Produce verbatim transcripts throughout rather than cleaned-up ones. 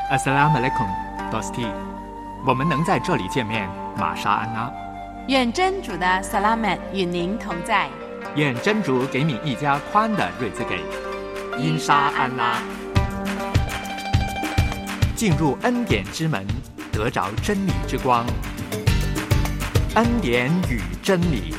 Assalamualaikum, Dosti。我们能在这里见面，玛莎安拉。 愿真主的 Salamat 与您同在。 愿真主给你一家宽的瑞兹给。因沙安拉。进入恩典之门，得着真理之光。恩典与真理。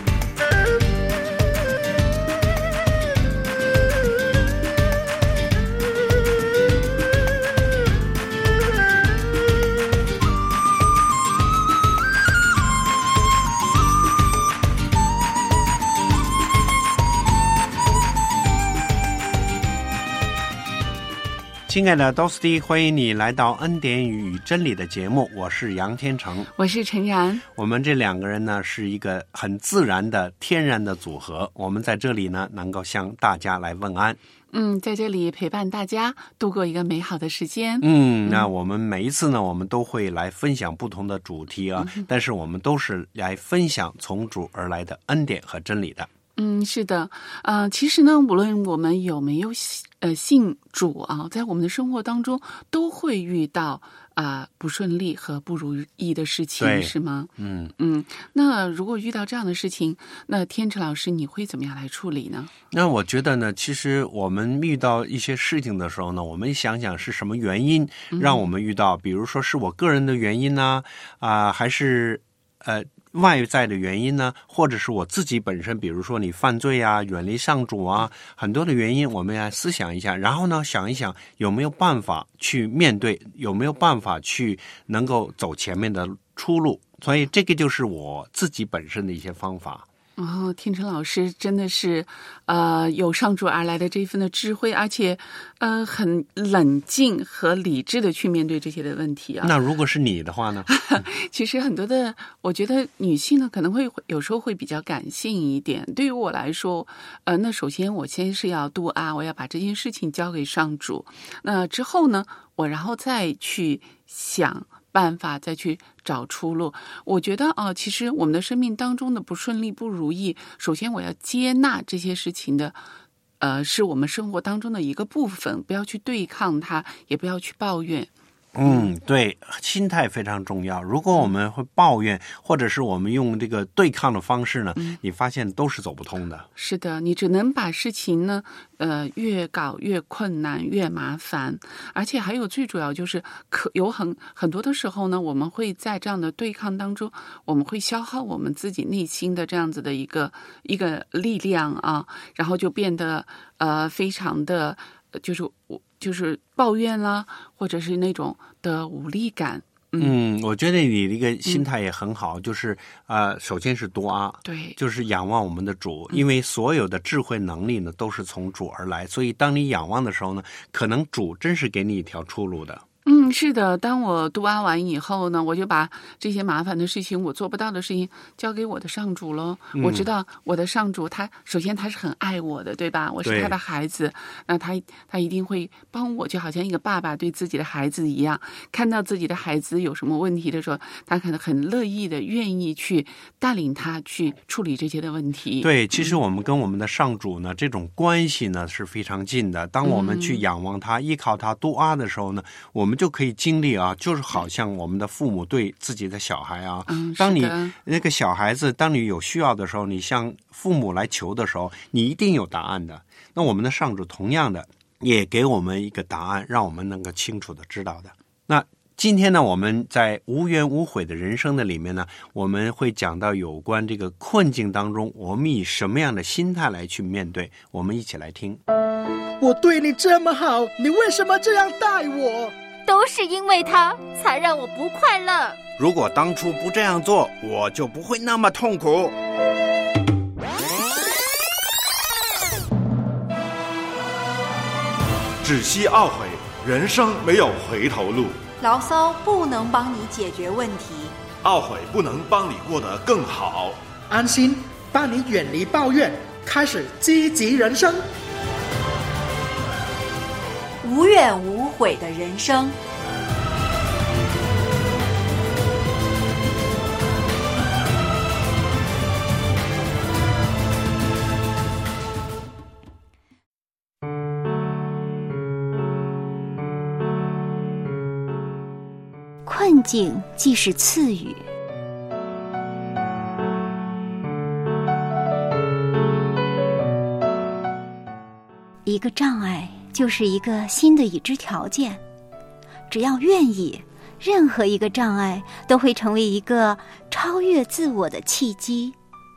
亲爱的 Dosti， 欢迎你来到恩典与真理的节目，我是杨天成， 我是陈然。 我们这两个人呢是一个很自然的天然的组合，我们在这里呢能够向大家来问安。 嗯，在这里陪伴大家度过一个美好的时间。 嗯，那我们每一次呢，我们都会来分享不同的主题啊，嗯、但是我们都是来分享从主而来的恩典和真理的。 嗯，是的，呃，其实呢，无论我们有没有呃信主啊，在我们的生活当中都会遇到啊、呃、不顺利和不如意的事情，是吗？ 嗯嗯，那如果遇到这样的事情，那天成老师你会怎么样来处理呢？ 那我觉得呢，其实我们遇到一些事情的时候呢，我们想想是什么原因让我们遇到，嗯、比如说是我个人的原因呢，啊、呃，还是呃。外在的原因呢，或者是我自己本身，比如说你犯罪啊，远离上主啊，很多的原因我们要思想一下，然后呢想一想有没有办法去面对，有没有办法去能够走前面的出路，所以这个就是我自己本身的一些方法。 哦，天成老师真的是，呃，有上主而来的这一份的智慧，而且，呃，很冷静和理智的去面对这些的问题啊。 那如果是你的话呢？ 其实很多的，我觉得女性呢可能会有时候会比较感性一点。对于我来说，呃，那首先我先是要度啊，我要把这件事情交给上主。那之后呢，我然后再去想办法，再去找出路。我觉得啊，其实我们的生命当中的不顺利、不如意，首先我要接纳这些事情的，呃，是我们生活当中的一个部分，不要去对抗它，也不要去抱怨。 嗯，对，心态非常重要。如果我们会抱怨，或者是我们用这个对抗的方式呢，嗯、你发现都是走不通的。 是的，你只能把事情呢，呃，越搞越困难，越麻烦。而且还有最主要就是，可有很很多的时候呢，我们会在这样的对抗当中，我们会消耗我们自己内心的这样子的一个一个力量啊，然后就变得呃非常的就是我。就是抱怨啦，或者是那种的无力感。 嗯, 嗯我觉得你的一个心态也很好，嗯、就是呃，首先是多阿， 对， 就是仰望我们的主，因为所有的智慧能力呢都是从主而来，所以当你仰望的时候呢，可能主真是给你一条出路的。 嗯，是的，当我读完完以后呢，我就把这些麻烦的事情，我做不到的事情交给我的上主喽。嗯、我知道我的上主他首先他是很爱我的，对吧？我是他的孩子，那他他一定会帮我，就好像一个爸爸对自己的孩子一样，看到自己的孩子有什么问题的时候，他可能很乐意的愿意去带领他去处理这些的问题。 对，其实我们跟我们的上主呢，嗯、这种关系呢是非常近的。当我们去仰望他、嗯、依靠他、杜阿的时候呢，我们就可以经历啊，就是好像我们的父母对自己的小孩啊， 嗯、 当你那个小孩子，当你有需要的时候，你向父母来求的时候，你一定有答案的。那我们的上主同样的也给我们一个答案，让我们能够清楚的知道的。那今天呢，我们在无怨无悔的人生的里面呢，我们会讲到有关这个困境当中，我们以什么样的心态来去面对。我们一起来听。 我对你这么好，你为什么这样待我？ 都是因为他才让我不快乐。 如果当初不这样做，我就不会那么痛苦。 只惜懊悔，人生没有回头路。 牢骚不能帮你解决问题， 懊悔不能帮你过得更好。 安心帮你远离抱怨，开始积极人生。 无怨无悔的人生。 困境即是赐予。一个障碍就是一个新的已知条件，只要愿意，任何一个障碍都会成为一个超越自我的契机。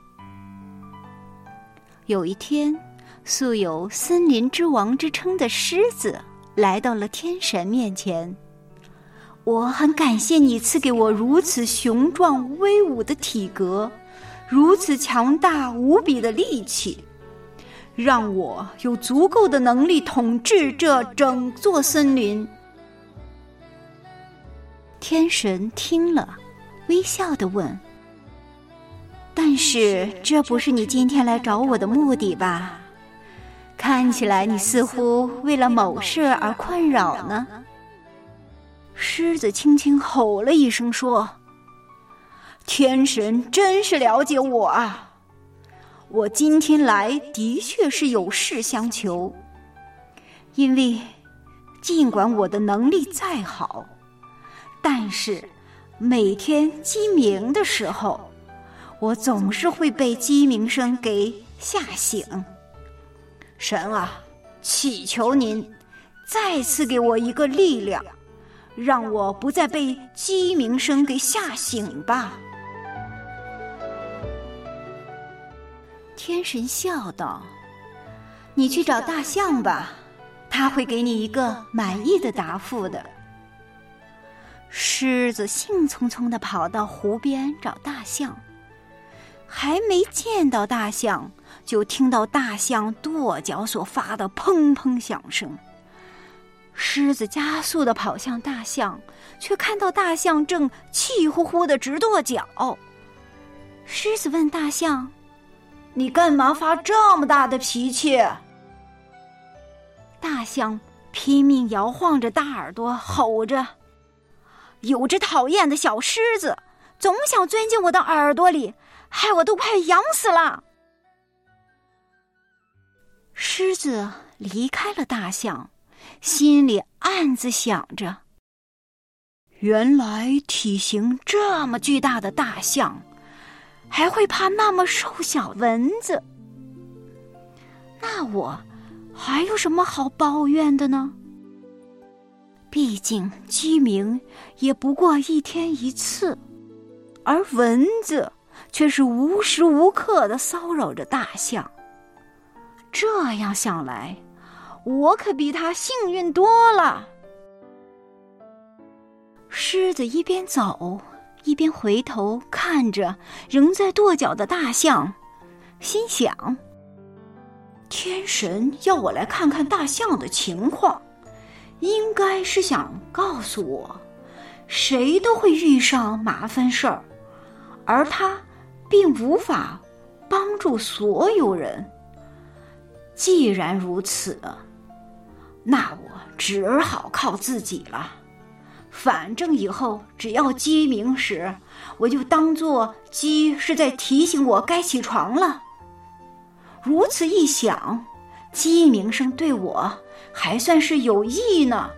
有一天，素有森林之王之称的狮子来到了天神面前。我很感谢你赐给我如此雄壮威武的体格，如此强大无比的力气，让我有足够的能力统治这整座森林。天神听了，微笑地问：但是这不是你今天来找我的目的吧？看起来你似乎为了某事而困扰呢。狮子轻轻吼了一声说：天神真是了解我啊！我今天来的确是有事相求，因为尽管我的能力再好，但是每天鸡鸣的时候，我总是会被鸡鸣声给吓醒。神啊，祈求您再次给我一个力量，让我不再被鸡鸣声给吓醒吧。天神笑道：你去找大象吧，他会给你一个满意的答复的。狮子兴冲冲地跑到湖边找大象，还没见到大象，就听到大象跺脚所发的砰砰响声。狮子加速地跑向大象，却看到大象正气呼呼地直跺脚。狮子问大象：你干嘛发这么大的脾气？大象拼命摇晃着大耳朵，吼着：有只讨厌的小狮子，总想钻进我的耳朵里，害我都快痒死了。狮子离开了大象，心里暗自想着：原来体型这么巨大的大象还会怕那么瘦小蚊子，那我还有什么好抱怨的呢？毕竟鸡鸣也不过一天一次，而蚊子却是无时无刻地骚扰着大象。这样想来，我可比他幸运多了。狮子一边走一边回头看着仍在跺脚的大象，心想：天神要我来看看大象的情况，应该是想告诉我，谁都会遇上麻烦事儿，而他并无法帮助所有人。既然如此，那我只好靠自己了。反正以后只要鸡鸣时，我就当作鸡是在提醒我该起床了。如此一想，鸡鸣声对我还算是有益呢。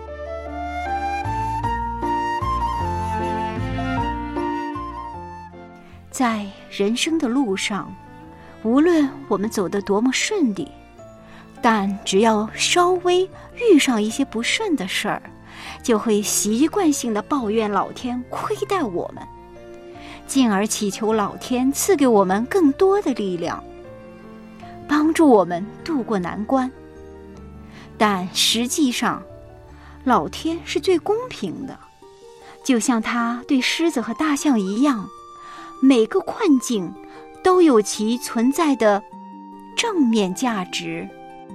在人生的路上，无论我们走得多么顺利，但只要稍微遇上一些不顺的事儿，就会习惯性地抱怨老天亏待我们，进而祈求老天赐给我们更多的力量，帮助我们渡过难关。但实际上，老天是最公平的，就像他对狮子和大象一样，每个困境都有其存在的正面价值。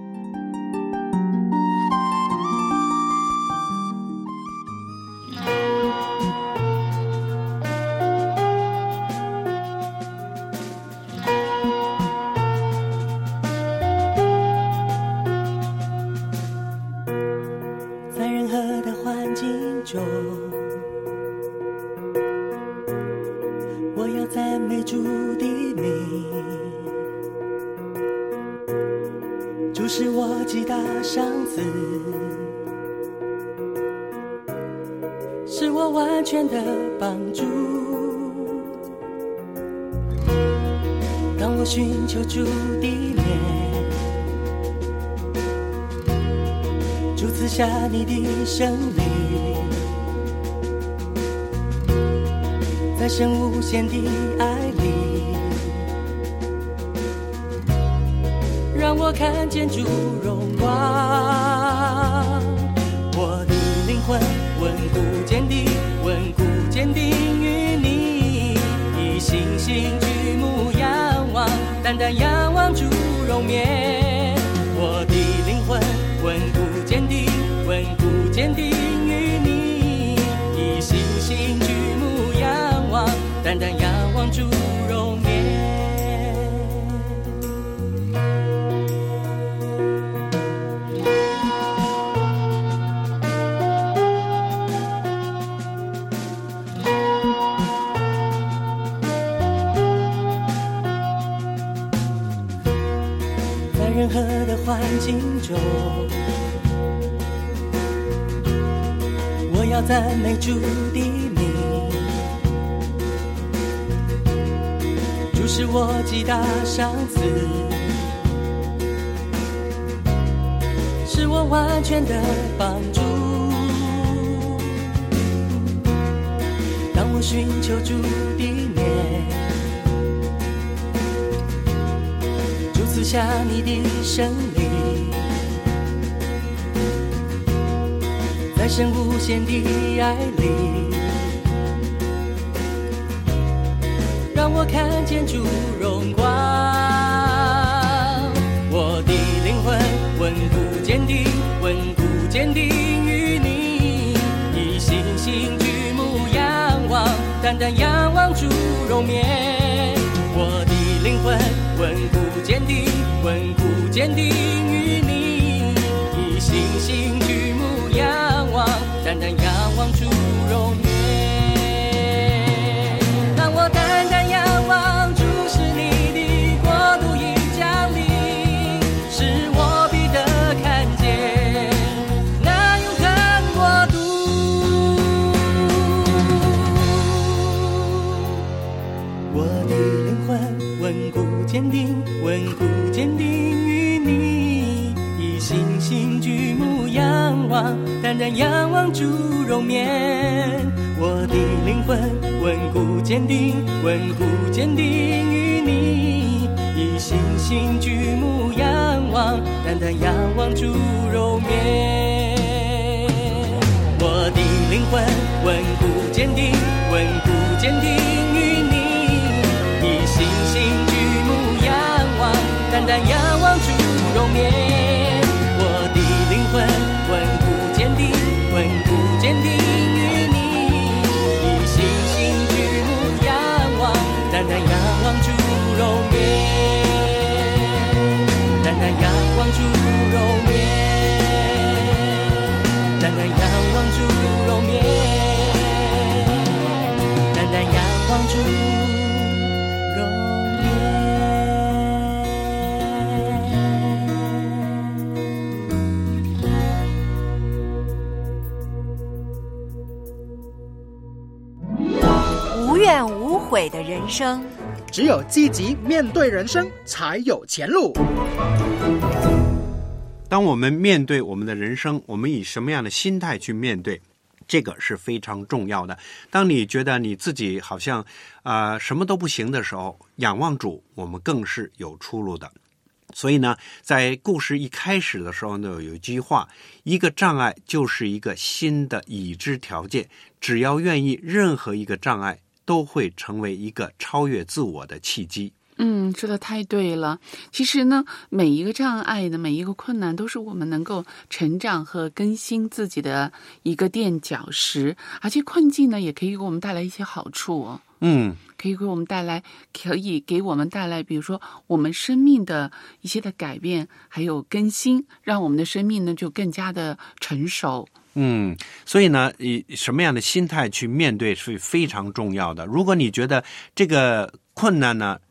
在任何的环境中，我要赞美主的名，主是我极大赏赐，是我我完全的帮助。当我寻求主的面，主赐下你的生命，在神无限的爱里，让我看见主荣光。我的灵魂稳固坚定，稳固坚定于你，以信心举目仰望，单单仰望主容面。我的灵魂稳固坚定，稳固坚定于你，以信心举目仰望，单单仰望主容面。在任何的环境中，我要赞美主的名，主是我极大赏赐，是我完全的帮助。当我寻求主的面，主赐下你的生命，在神无限的爱里，让我看见主荣光。我的灵魂稳固坚定，稳固坚定于你，以信心举目仰望，单单仰望主容面。我的灵魂稳固坚定，稳固坚定于你，以信心举目仰望，单单仰望主容面。当我单单仰望主，是你的国度已降临，使我必得看见那永恒国度。我的灵魂稳固坚定，稳固坚定于你，以信心举目仰望，单单仰望主容面。我的灵魂稳固坚定，稳固坚定于你，以信心举目仰望，单单仰望主容面。我的灵魂稳固坚定，稳固坚定于你，以信心举目仰望，单单仰望主容面。我的灵魂稳固坚定，稳固坚定于你，以信心举目仰望，单单仰望主容面，单单仰望主容面，单单仰望主容面，单单仰望主容面。 无怨无悔的人生， 只有积极面对人生，才有前路。 当我们面对我们的人生，我们以什么样的心态去面对，这个是非常重要的。当你觉得你自己好像呃什么都不行的时候，仰望主，我们更是有出路的。所以呢，在故事一开始的时候呢，有一句话，一个障碍就是一个新的已知条件，只要愿意，任何一个障碍都会成为一个超越自我的契机。 嗯，说的太对了。其实呢，每一个障碍的每一个困难，都是我们能够成长和更新自己的一个垫脚石，而且困境呢，也可以给我们带来一些好处哦。 嗯， 可以给我们带来，可以给我们带来，比如说我们生命的一些的改变，还有更新，让我们的生命呢就更加的成熟。 嗯，所以呢，以什么样的心态去面对是非常重要的。如果你觉得这个困难呢，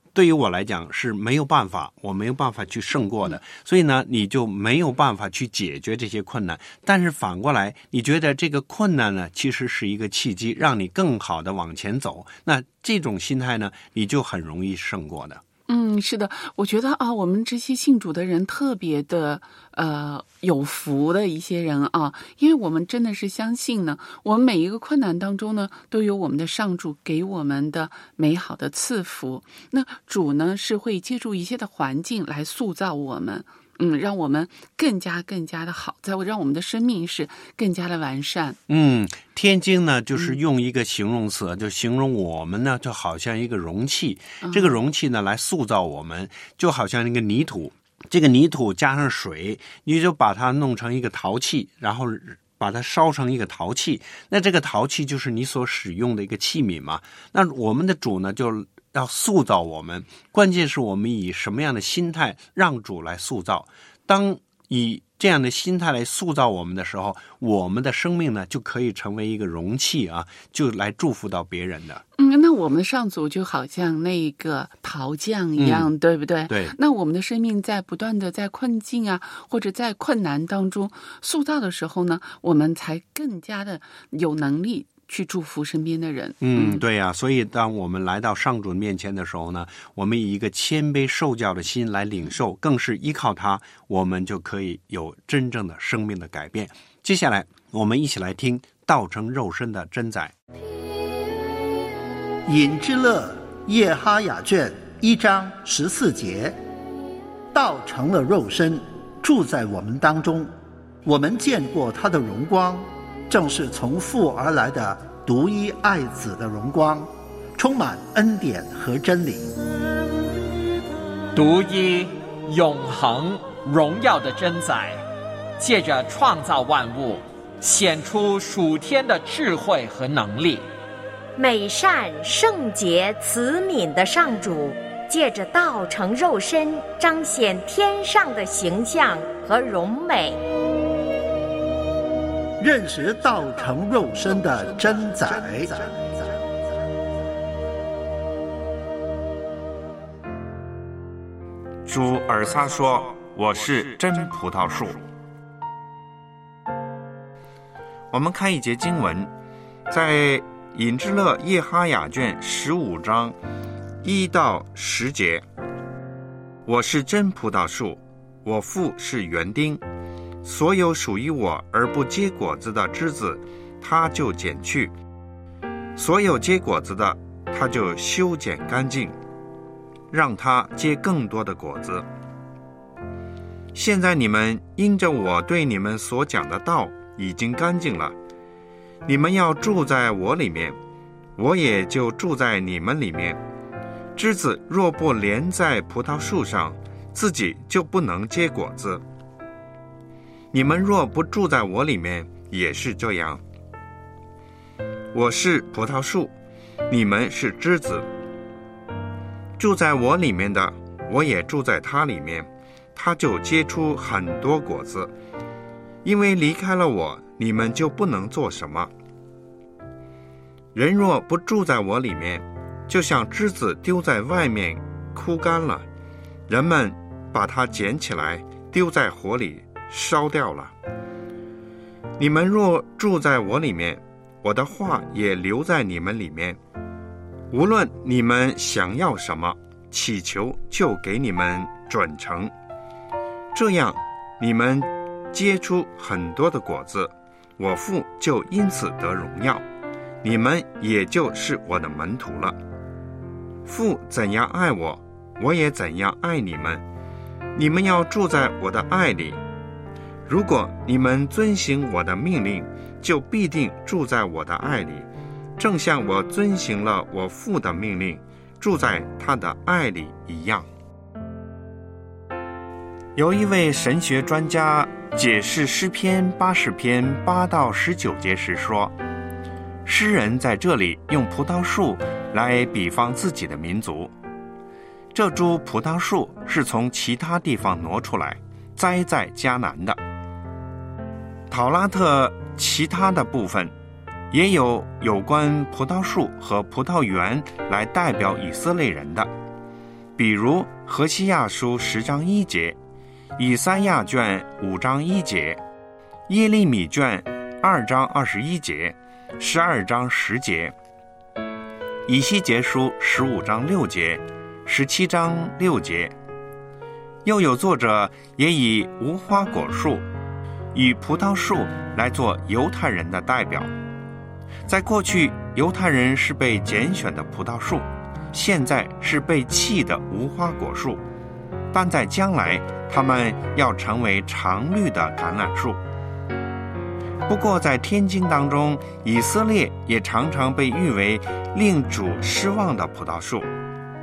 对于我来讲是没有办法，我没有办法去胜过的，嗯、所以呢，你就没有办法去解决这些困难。但是反过来，你觉得这个困难呢，其实是一个契机，让你更好的往前走。那这种心态呢，你就很容易胜过的。 嗯，是的，我觉得啊，我们这些信主的人特别的呃有福的一些人啊，因为我们真的是相信呢，我们每一个困难当中呢，都有我们的上主给我们的美好的赐福。那主呢是会借助一些的环境来塑造我们。嗯，让我们更加更加的好，再会让我们的生命是更加的完善。 嗯，天经呢就是用一个形容词，嗯、就形容我们呢就好像一个容器，嗯、这个容器呢来塑造我们，就好像那个泥土，这个泥土加上水，你就把它弄成一个陶器，然后把它烧成一个陶器，那这个陶器就是你所使用的一个器皿嘛。那我们的主呢就要塑造我们，关键是我们以什么样的心态让主来塑造。当以这样的心态来塑造我们的时候，我们的生命呢就可以成为一个容器啊，就来祝福到别人的。 嗯，那我们的上主就好像那个陶匠一样，嗯、对不对？ 对。 那我们的生命在不断的在困境啊，或者在困难当中塑造的时候呢，我们才更加的有能力去祝福身边的人。 嗯，对呀、啊，所以当我们来到上主面前的时候呢，我们以一个谦卑受教的心来领受，更是依靠他，我们就可以有真正的生命的改变。接下来我们一起来听道成肉身的真载。 引之乐耶哈雅卷一章十四节，道成了肉身，住在我们当中，我们见过他的荣光，正是从父而来的独一爱子的荣光，充满恩典和真理。 独一永恒荣耀的真载，借着创造万物，显出属天的智慧和能力。 美善圣洁慈悯的上主，借着道成肉身，彰显天上的形象和荣美。 认识道成肉身的真载。 主尔撒说：“我是真葡萄树。”我们看一节经文，在引之勒耶哈雅卷十五章一到十节：“我是真葡萄树，我父是园丁。所有属于我而不结果子的枝子，他就剪去；所有结果子的，他就修剪干净，让它结更多的果子。现在你们因着我对你们所讲的道已经干净了，你们要住在我里面，我也就住在你们里面。枝子若不连在葡萄树上，自己就不能结果子。你们若不住在我里面，也是这样。我是葡萄树，你们是枝子。住在我里面的，我也住在他里面，他就结出很多果子。因为离开了我，你们就不能做什么。人若不住在我里面，就像枝子丢在外面枯干了，人们把它捡起来丢在火里烧掉了。你们若住在我里面，我的话也留在你们里面，无论你们想要什么，祈求就给你们准成。这样你们结出很多的果子，我父就因此得荣耀，你们也就是我的门徒了。父怎样爱我，我也怎样爱你们，你们要住在我的爱里。如果你们遵行我的命令，就必定住在我的爱里，正像我遵行了我父的命令，住在他的爱里一样。有一位神学专家解释诗篇八十篇八到十九节时说，诗人在这里用葡萄树来比方自己的民族，这株葡萄树是从其他地方挪出来栽在迦南的。讨拉特其他的部分也有有关葡萄树和葡萄园来代表以色列人的， 比如何西亚书十章一节，以赛亚卷五章一节，耶利米卷二章二十一节，十二章十节，以西结书十五章六节，十七章六节。又有作者也以无花果树与葡萄树来做犹太人的代表。在过去，犹太人是被拣选的葡萄树，现在是被弃的无花果树，但在将来他们要成为常绿的橄榄树。不过在天经当中，以色列也常常被誉为令主失望的葡萄树。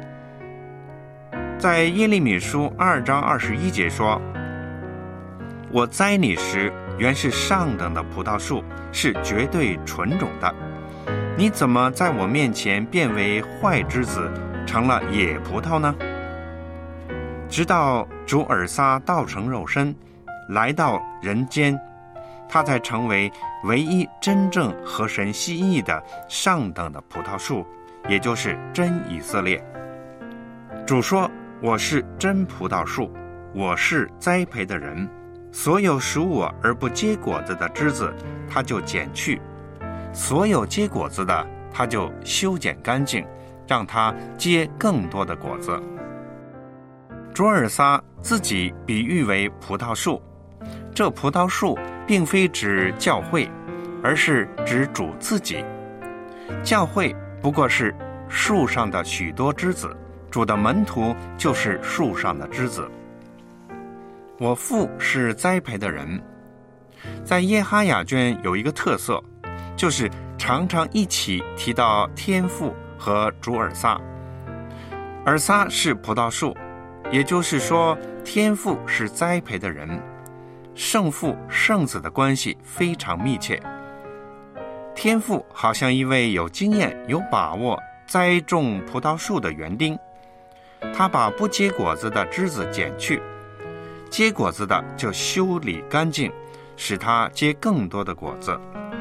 在耶利米书二章二十一节说，我栽你时原是上等的葡萄树，是绝对纯种的，你怎么在我面前变为坏枝子，成了野葡萄呢？直到主尔撒道成肉身，来到人间，他才成为唯一真正合神心意的上等的葡萄树，也就是真以色列。主说，我是真葡萄树，我是栽培的人，所有属我而不结果子的枝子他就剪去，所有结果子的他就修剪干净，让它结更多的果子。主尔撒自己比喻为葡萄树，这葡萄树并非指教会，而是指主自己。教会不过是树上的许多枝子，主的门徒就是树上的枝子。我父是栽培的人。在耶哈雅卷有一个特色，就是常常一起提到天父和主尔撒。尔撒是葡萄树，也就是说天父是栽培的人，圣父圣子的关系非常密切。天父好像一位有经验有把握栽种葡萄树的园丁，他把不结果子的枝子剪去，结果子的就修理干净，使它结更多的果子。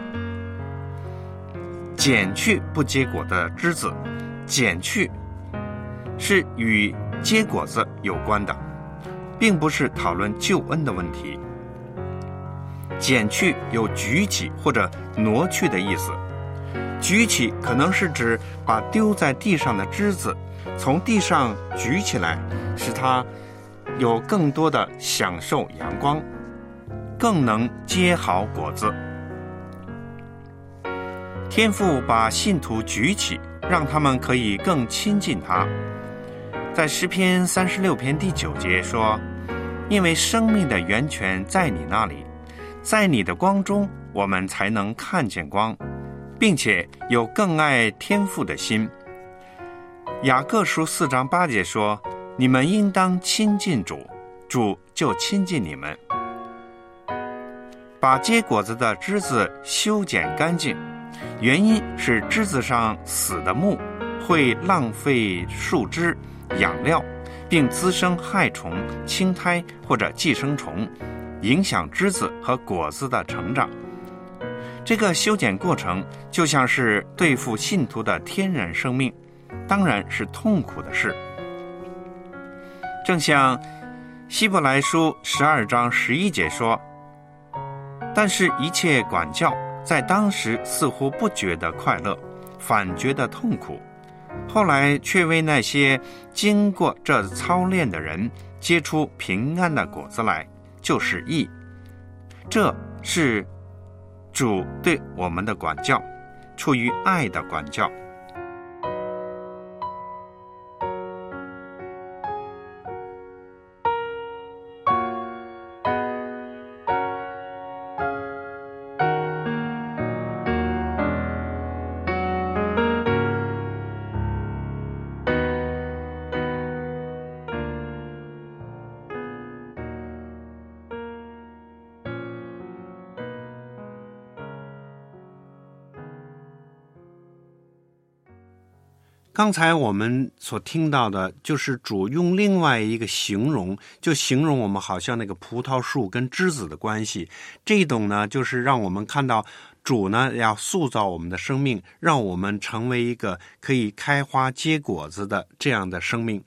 剪去不结果的枝子，剪去是与结果子有关的，并不是讨论救恩的问题。剪去有举起或者挪去的意思，举起可能是指把丢在地上的枝子从地上举起来，使它有更多的享受阳光，更能结好果子。天父把信徒举起，让他们可以更亲近他。在诗篇三十六篇第九节说，因为生命的源泉在你那里，在你的光中我们才能看见光，并且有更爱天父的心。雅各书四章八节说，你们应当亲近主，主就亲近你们。把结果子的枝子修剪干净，原因是枝子上死的木会浪费树枝养料，并滋生害虫、青苔或者寄生虫，影响枝子和果子的成长。这个修剪过程就像是对付信徒的天然生命，当然是痛苦的事。正像希伯来书十二章十一节说，但是一切管教在当时似乎不觉得快乐，反觉得痛苦，后来却为那些经过这操练的人结出平安的果子来，就是义。这是主对我们的管教，出于爱的管教。 刚才我们所听到的就是主用另外一个形容，就形容我们好像那个葡萄树跟枝子的关系。这种呢，就是让我们看到主呢要塑造我们的生命，让我们成为一个可以开花结果子的这样的生命。主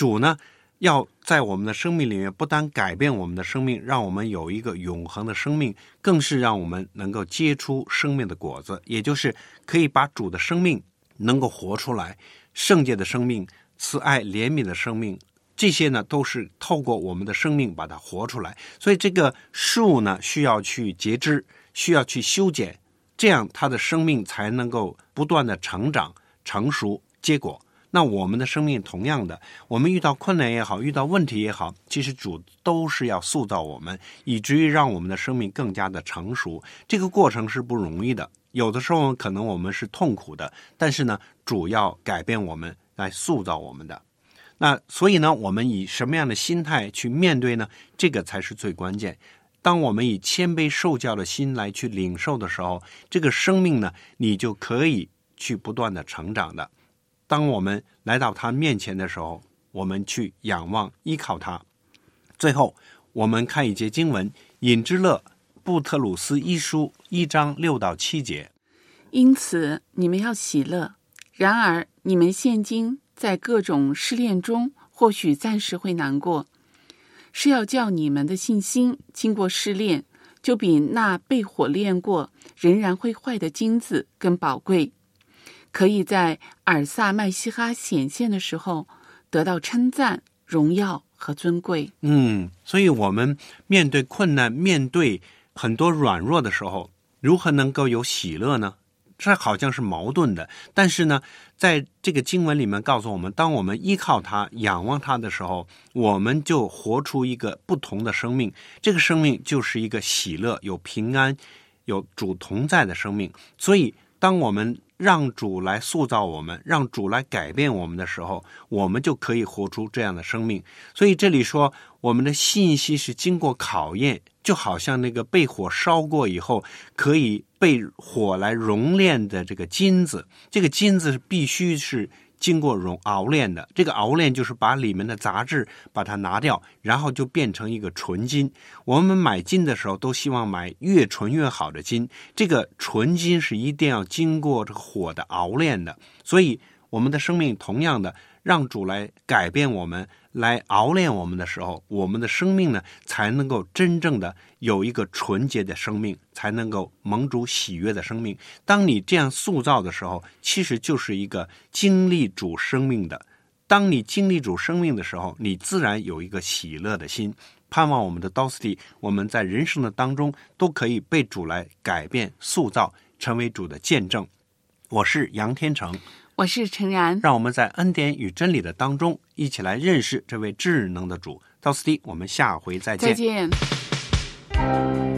主呢要在我们的生命里面不单改变我们的生命，让我们有一个永恒的生命，更是让我们能够结出生命的果子，也就是可以把主的生命能够活出来，圣洁的生命，慈爱怜悯的生命，这些呢都是透过我们的生命把它活出来。所以这个树呢需要去截枝，需要去修剪，这样它的生命才能够不断的成长成熟结果。那我们的生命同样的，我们遇到困难也好，遇到问题也好，其实主都是要塑造我们，以至于让我们的生命更加的成熟。这个过程是不容易的，有的时候可能我们是痛苦的，但是呢主要改变我们，来塑造我们的。那所以呢我们以什么样的心态去面对呢？这个才是最关键。当我们以谦卑受教的心来去领受的时候，这个生命呢你就可以去不断的成长的。当我们来到他面前的时候，我们去仰望依靠他。最后我们看一节经文，隐之勒布特鲁斯一书一章六到七节。 因此你们要喜乐，然而你们现今在各种试炼中，或许暂时会难过，是要叫你们的信心经过试炼，就比那被火炼过仍然会坏的金子更宝贵，可以在尔撒麦西哈显现的时候得到称赞、荣耀和尊贵。 嗯，所以我们面对困难，面对很多软弱的时候，如何能够有喜乐呢？这好像是矛盾的，但是呢在这个经文里面告诉我们，当我们依靠他仰望他的时候，我们就活出一个不同的生命，这个生命就是一个喜乐、有平安、有主同在的生命。所以当我们让主来塑造我们，让主来改变我们的时候，我们就可以活出这样的生命。所以这里说我们的信息是经过考验，就好像那个被火烧过以后可以被火来熔炼的这个金子，这个金子必须是经过熔熬炼的，这个熬炼就是把里面的杂质把它拿掉，然后就变成一个纯金。我们买金的时候都希望买越纯越好的金，这个纯金是一定要经过这个火的熬炼的。所以我们的生命同样的，让主来改变我们，来熬炼我们的时候，我们的生命呢才能够真正的有一个纯洁的生命，才能够蒙主喜悦的生命。当你这样塑造的时候，其实就是一个经历主生命的。当你经历主生命的时候，你自然有一个喜乐的心。盼望我们的 Dosty， 我们在人生的当中都可以被主来改变塑造，成为主的见证。我是杨天成， 我是陈然， 让我们在恩典与真理的当中一起来认识这位智能的主。Dosty， 我们下回再见。 再见。